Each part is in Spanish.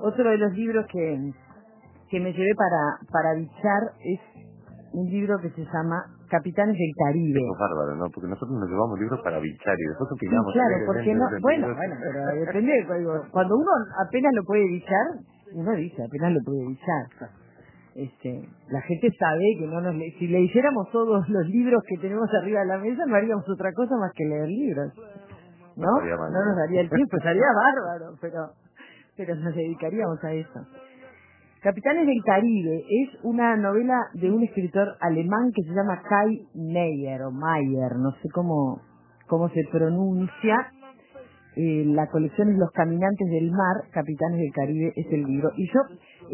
Otro de los libros que me llevé para bichar es un libro que se llama Capitanes del Caribe. Eso es bárbaro, ¿no? Porque nosotros nos llevamos libros para bichar y después Sí, opinamos. claro, porque no, bueno, pero depende, digo, cuando uno apenas lo puede bichar, uno dice, apenas lo puede bichar. La gente sabe que no nos si leyéramos todos los libros que tenemos arriba de la mesa, no haríamos otra cosa más que leer libros, ¿no? No nos daría el tiempo, estaría bárbaro, pero nos dedicaríamos a eso. Capitanes del Caribe es una novela de un escritor alemán que se llama Kai Meyer, o Mayer, no sé cómo se pronuncia. La colección es Los Caminantes del Mar, Capitanes del Caribe es el libro. Y yo,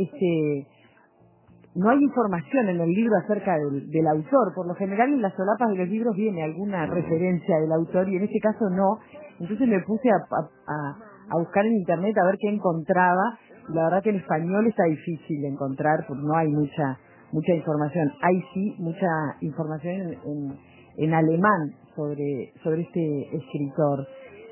no hay información en el libro acerca del autor. Por lo general en las solapas de los libros viene alguna referencia del autor y en este caso no. Entonces me puse a buscar en internet a ver qué encontraba. La verdad que en español está difícil de encontrar porque no hay mucha información. Hay sí mucha información en alemán sobre este escritor.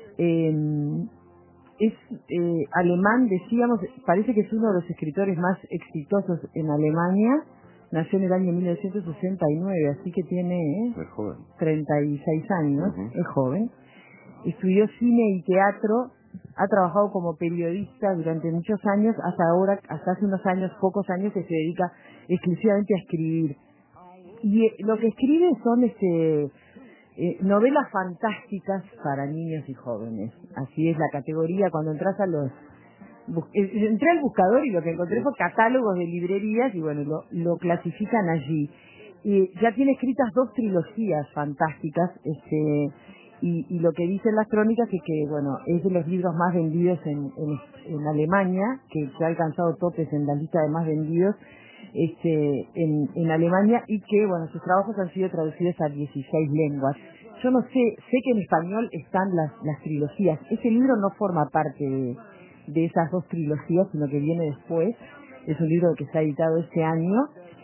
Es alemán, decíamos, parece que es uno de los escritores más exitosos en Alemania. Nació en el año 1969, así que tiene 36 años, es joven. Estudió cine y teatro, ha trabajado como periodista durante muchos años, hasta hace unos años, pocos años, que se dedica exclusivamente a escribir. Y lo que escribe son novelas fantásticas para niños y jóvenes. Así es la categoría. Cuando entras entré al buscador y lo que encontré fue catálogos de librerías y bueno, lo clasifican allí. Y ya tiene escritas 2 trilogías fantásticas, y lo que dicen las crónicas es que bueno, es de los libros más vendidos en Alemania, que ha alcanzado topes en la lista de más vendidos en Alemania, y que bueno, sus trabajos han sido traducidos a 16 lenguas. Yo no sé que en español están las trilogías. Ese libro no forma parte de esas 2 trilogías, sino que viene después. Es un libro que está editado este año,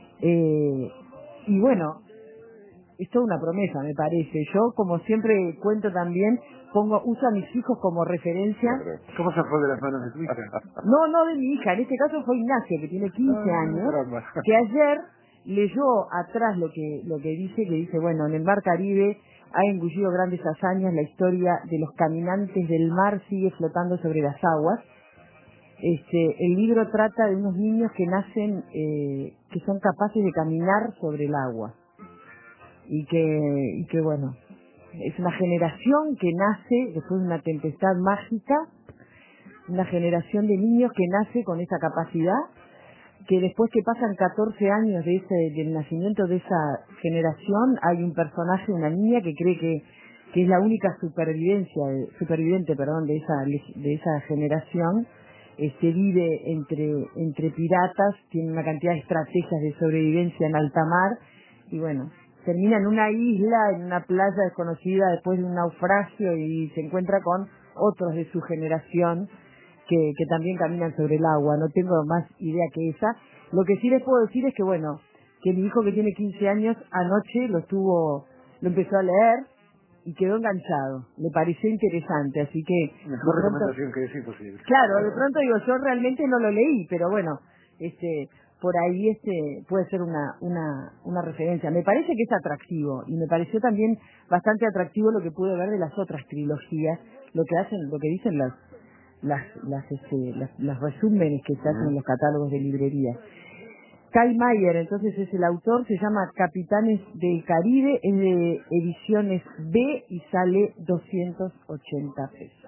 y bueno, es toda una promesa, me parece. Yo, como siempre cuento también, uso a mis hijos como referencia. ¿Cómo se fue de las manos de tu hija? No de mi hija, en este caso fue Ignacio, que tiene 15 años, que ayer leyó atrás lo que dice, bueno, en el mar Caribe ha engullido grandes hazañas, la historia de los caminantes del mar sigue flotando sobre las aguas. El libro trata de unos niños que nacen, que son capaces de caminar sobre el agua. Y que bueno, es una generación que nace después de una tempestad mágica, una generación de niños que nace con esa capacidad, que después que pasan 14 años del nacimiento de esa generación, hay un personaje, una niña que cree que es la única superviviente de esa generación. Vive entre piratas, tiene una cantidad de estrategias de sobrevivencia en alta mar, y bueno, termina en una isla, en una playa desconocida después de un naufragio, y se encuentra con otros de su generación que también caminan sobre el agua. No tengo más idea que esa. Lo que sí les puedo decir es que bueno, que mi hijo, que tiene 15 años, anoche lo empezó a leer y quedó enganchado. Le pareció interesante, así que mejor recomendación que es imposible. Claro, de pronto digo, yo realmente no lo leí, pero bueno, por ahí puede ser una referencia. Me parece que es atractivo, y me pareció también bastante atractivo lo que pude ver de las otras trilogías, lo que dicen las resúmenes que se hacen en los catálogos de librería. Kai Mayer, entonces, es el autor, se llama Capitanes del Caribe, es de Ediciones B y sale 280 pesos.